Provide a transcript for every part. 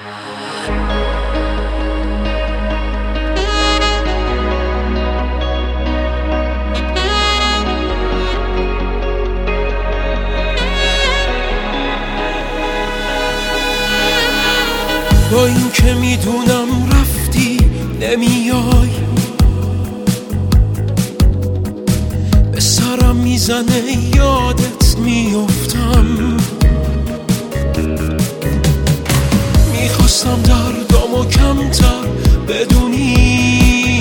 با این که میدونم رفتی نمیای، به سرم میزنه یادت میافتم. میخواستم دردامو کمتر بدونی،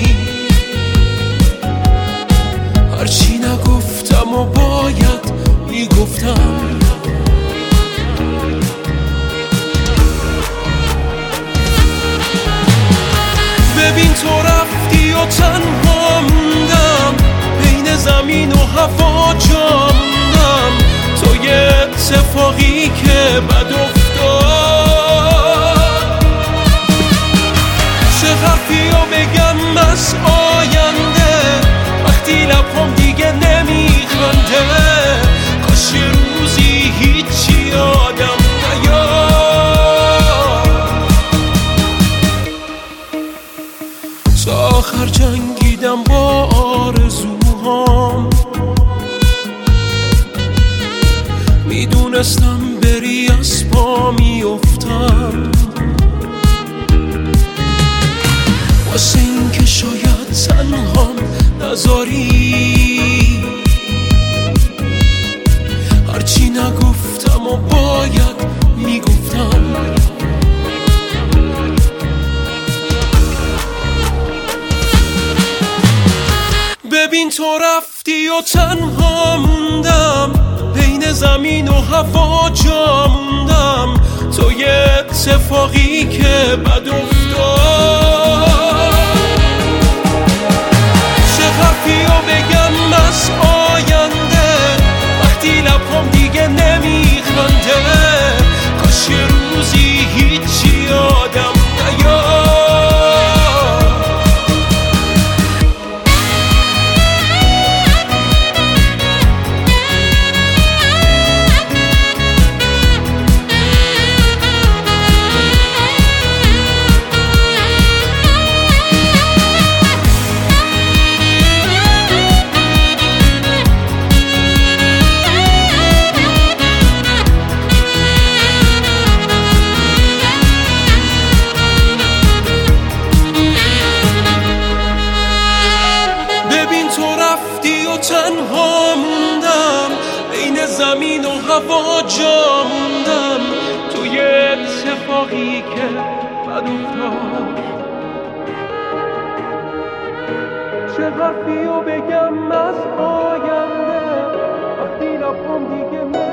هرچی نگفتم و باید میگفتم. ببین تو رفتی و تنها موندم، بین زمین و هوا جا موندم. تو یه اتفاقی که بد افتاد، چه حرفی رو بگم از آینده وقتی لبم دیگه نمیخنده. کاش یه روزی هیچی یادم تا آخر جنگیدم با آرزوهام، میدونستم بری از پا میافتم. واسه این که شاید تنهام نذاری، هرچی نگفتم و باید میگفتم. ببین تو رفتی و تنها موندم، بین زمین و هوا جا موندم. تو یه اتفاقی که بد افتاد، چه حرفی رو بگم از آینده وقتی لبم دیگه نمیخنده. کاش یه روزی هیچی یادم نیاد. تنها موندم، بین زمین و هوا جا موندم. تو یه اتفاقی که بد افتاد، چه حرفی رو بگم از آینده وقتی لبم دیگه